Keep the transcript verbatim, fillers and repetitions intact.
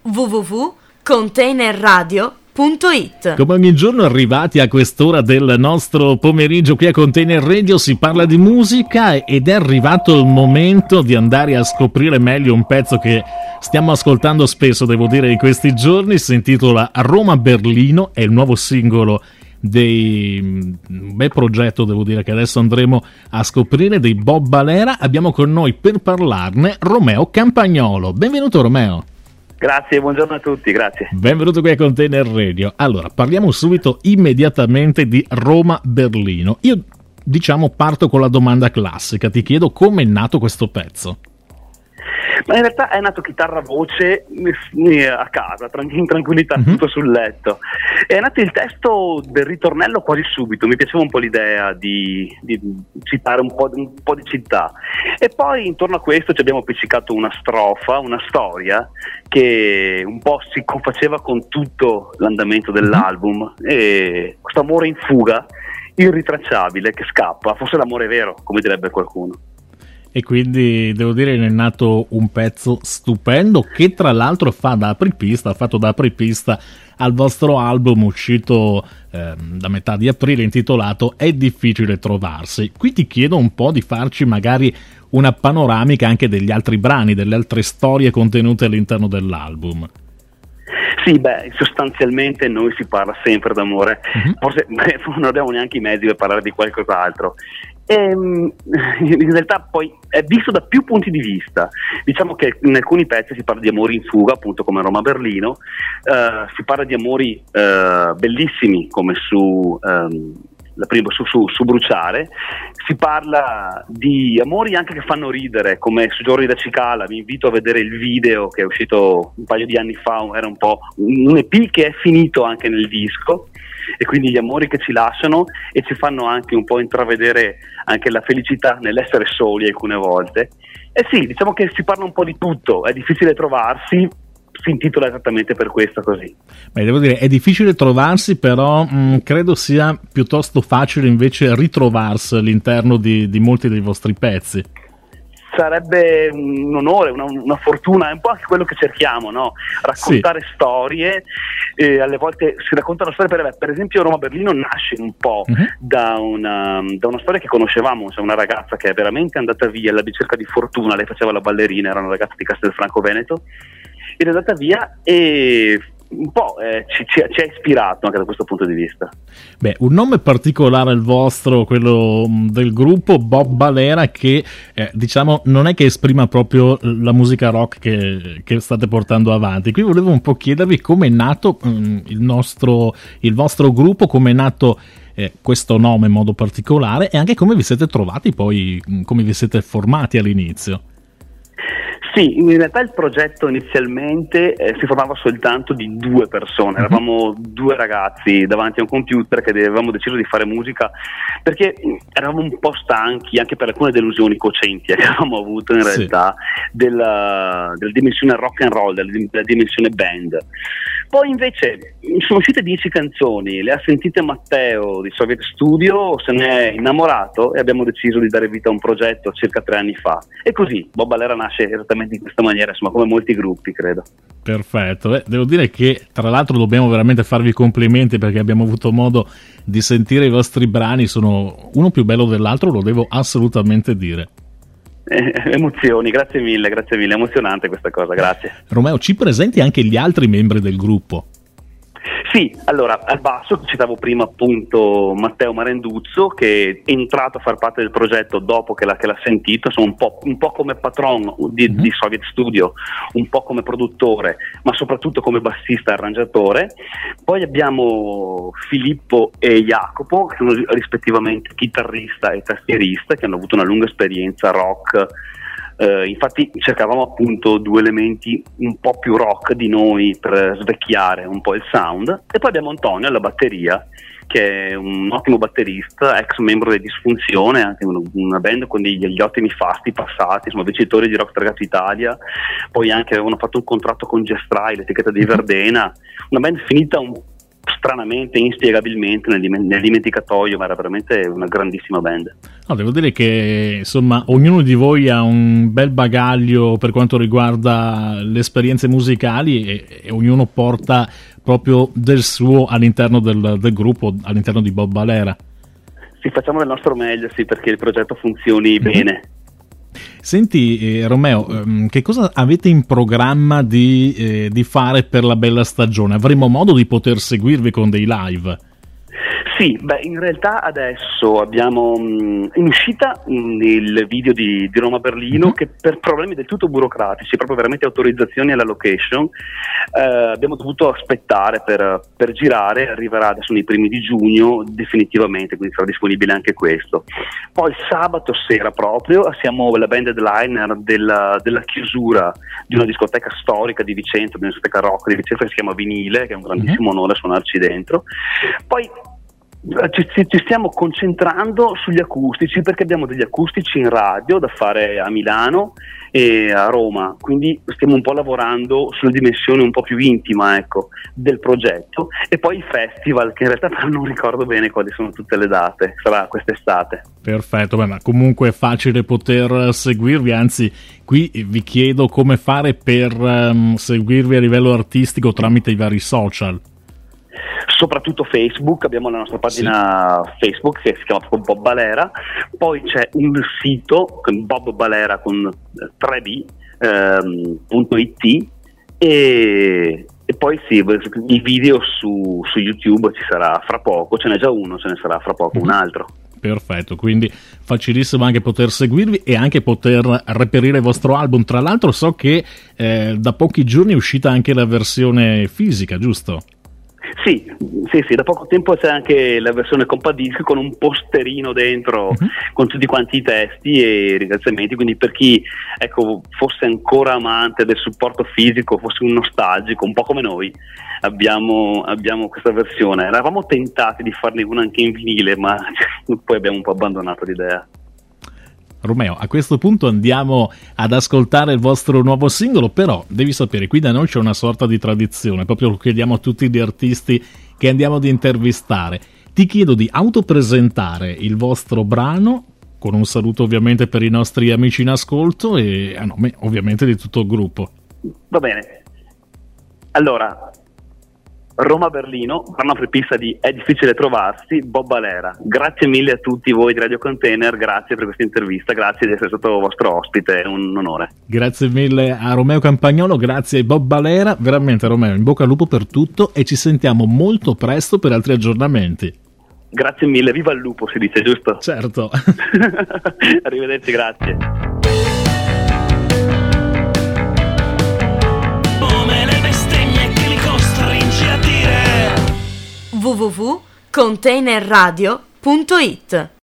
w w w punto container radio punto it. Come ogni giorno arrivati a quest'ora del nostro pomeriggio qui a Container Radio si parla di musica ed è arrivato il momento di andare a scoprire meglio un pezzo che stiamo ascoltando spesso, devo dire, in questi giorni. Si intitola Roma-Berlino, è il nuovo singolo dei un bel progetto, devo dire, che adesso andremo a scoprire, dei Bob Valera. Abbiamo con noi per parlarne Romeo Campagnolo. Benvenuto Romeo. Grazie, buongiorno a tutti, grazie. Benvenuto qui a Container Radio. Allora, parliamo subito immediatamente di Roma-Berlino. Io, diciamo, parto con la domanda classica. Ti chiedo come è nato questo pezzo. Ma in realtà è nato chitarra-voce a casa, in tranquillità, mm-hmm. tutto sul letto. È nato il testo del ritornello quasi subito, mi piaceva un po' l'idea di, di citare un po', un po' di città. E poi intorno a questo ci abbiamo appiccicato una strofa, una storia, che un po' si confaceva con tutto l'andamento dell'album. E questo amore in fuga, irritracciabile, che scappa, forse l'amore vero, come direbbe qualcuno. E quindi devo dire che è nato un pezzo stupendo che tra l'altro fa da apripista, ha fatto da apripista al vostro album uscito eh, da metà di aprile intitolato È difficile trovarsi. Qui ti chiedo un po' di farci magari una panoramica anche degli altri brani, delle altre storie contenute all'interno dell'album. Sì, beh, sostanzialmente noi si parla sempre d'amore, uh-huh. forse beh, non abbiamo neanche i mezzi per parlare di qualcos'altro. E, in realtà poi è visto da più punti di vista. Diciamo che in alcuni pezzi si parla di amori in fuga, appunto come Roma-Berlino, uh, si parla di amori uh, bellissimi come su, um, la prima, su, su, su Bruciare, si parla di amori anche che fanno ridere come su Giorni da Cicala. Vi invito a vedere il video che è uscito un paio di anni fa, era un po' un E P che è finito anche nel disco, e quindi gli amori che ci lasciano e ci fanno anche un po' intravedere anche la felicità nell'essere soli alcune volte. E sì, diciamo che si parla un po' di tutto, è difficile trovarsi, si intitola esattamente per questo così. Beh, devo dire, è difficile trovarsi, però mh, credo sia piuttosto facile invece ritrovarsi all'interno di, di molti dei vostri pezzi. Sarebbe un onore, una, una fortuna, è un po' anche quello che cerchiamo, no? Raccontare sì. storie, eh, alle volte si raccontano storie, per, per esempio Roma-Berlino nasce un po' uh-huh. da, una, da una storia che conoscevamo, cioè una ragazza che è veramente andata via alla ricerca di fortuna, lei faceva la ballerina, era una ragazza di Castelfranco Veneto, ed è andata via e un po' eh, ci, ci, ci ha ispirato anche da questo punto di vista. Beh, un nome particolare il vostro, quello del gruppo Bob Valera, che eh, diciamo non è che esprima proprio la musica rock che, che state portando avanti. Qui volevo un po' chiedervi come è nato mh, il nostro il vostro gruppo, come è nato eh, questo nome in modo particolare, e anche come vi siete trovati poi, come vi siete formati all'inizio. Sì, in realtà il progetto inizialmente eh, si formava soltanto di due persone, eravamo due ragazzi davanti a un computer che avevamo deciso di fare musica perché eravamo un po' stanchi anche per alcune delusioni cocenti che avevamo avuto in realtà sì. della, della dimensione rock and roll, della, della dimensione band. Poi invece sono uscite dieci canzoni, le ha sentite Matteo di Soviet Studio, se ne è innamorato e abbiamo deciso di dare vita a un progetto circa tre anni fa. E così Bob Valera nasce esattamente in questa maniera, insomma, come molti gruppi, credo. Perfetto, eh, devo dire che tra l'altro dobbiamo veramente farvi complimenti perché abbiamo avuto modo di sentire i vostri brani, sono uno più bello dell'altro, lo devo assolutamente dire. Eh, emozioni, grazie mille, grazie mille, emozionante questa cosa, grazie. Romeo, ci presenti anche gli altri membri del gruppo? Sì, allora al basso citavo prima appunto Matteo Marenduzzo, che è entrato a far parte del progetto dopo che l'ha, che l'ha sentito, sono un po', un po' come patron di, mm-hmm. di Soviet Studio, un po' come produttore, ma soprattutto come bassista e arrangiatore. Poi abbiamo Filippo e Jacopo, che sono rispettivamente chitarrista e tastierista, che hanno avuto una lunga esperienza rock. Uh, infatti cercavamo appunto due elementi un po' più rock di noi per svecchiare un po' il sound. E poi abbiamo Antonio alla batteria, che è un ottimo batterista, ex membro di Disfunzione, anche una band con degli, degli ottimi fasti passati, insomma vincitori di Rock Targato Italia. Poi anche avevano fatto un contratto con Gestrai, l'etichetta di Verdena, una band finita un stranamente, inspiegabilmente nel, dim- nel dimenticatoio, ma era veramente una grandissima band. No, devo dire che insomma ognuno di voi ha un bel bagaglio per quanto riguarda le esperienze musicali e, e ognuno porta proprio del suo all'interno del, del gruppo, all'interno di Bob Balera. Sì, facciamo del nostro meglio, sì, perché il progetto funzioni mm-hmm. bene. Senti eh, Romeo, ehm, che cosa avete in programma di, eh, di fare per la bella stagione? Avremo modo di poter seguirvi con dei live? Sì, beh, in realtà adesso abbiamo mh, in uscita mh, il video di, di Roma Berlino, uh-huh. che per problemi del tutto burocratici, proprio veramente autorizzazioni alla location, eh, abbiamo dovuto aspettare per, per girare, arriverà adesso nei primi di giugno definitivamente, quindi sarà disponibile anche questo. Poi sabato sera proprio siamo la band headliner della, della chiusura di una discoteca storica di Vicenza, di una discoteca rock di Vicenza che si chiama Vinile, che è un grandissimo uh-huh. onore suonarci dentro. Poi Ci, ci stiamo concentrando sugli acustici, perché abbiamo degli acustici in radio da fare a Milano e a Roma, quindi stiamo un po' lavorando sulla dimensione un po' più intima, ecco, del progetto. E poi i festival, che in realtà non ricordo bene quali sono tutte le date, sarà quest'estate. Perfetto, beh, ma comunque è facile poter seguirvi, anzi qui vi chiedo come fare per um, seguirvi a livello artistico tramite i vari social. Soprattutto Facebook, abbiamo la nostra pagina sì. Facebook che si chiama Bob Balera, poi c'è un sito Bob Balera con tre B ehm, punto it e, e poi sì, i video su, su YouTube ci sarà fra poco, ce n'è già uno, ce ne sarà fra poco mm-hmm. un altro. Perfetto, quindi facilissimo anche poter seguirvi e anche poter reperire il vostro album. Tra l'altro so che eh, da pochi giorni è uscita anche la versione fisica, giusto? Sì, sì, sì, da poco tempo c'è anche la versione compadisc con un posterino dentro uh-huh. con tutti quanti i testi e i ringraziamenti, quindi per chi ecco fosse ancora amante del supporto fisico, fosse un nostalgico, un po' come noi, abbiamo, abbiamo questa versione. Eravamo tentati di farne una anche in vinile, ma poi abbiamo un po' abbandonato l'idea. Romeo, a questo punto andiamo ad ascoltare il vostro nuovo singolo, però devi sapere, qui da noi c'è una sorta di tradizione, proprio lo chiediamo a tutti gli artisti che andiamo ad intervistare. Ti chiedo di autopresentare il vostro brano, con un saluto ovviamente per i nostri amici in ascolto e a nome ovviamente di tutto il gruppo. Va bene, allora Roma Berlino, brano apripista di È difficile trovarsi, Bob Balera. Grazie mille a tutti voi di Radio Container, grazie per questa intervista, grazie di essere stato vostro ospite, è un onore. Grazie mille a Romeo Campagnolo, grazie a Bob Balera, veramente Romeo, in bocca al lupo per tutto e ci sentiamo molto presto per altri aggiornamenti. Grazie mille, viva il lupo si dice, giusto? Certo. Arrivederci, grazie. w w w punto container radio punto it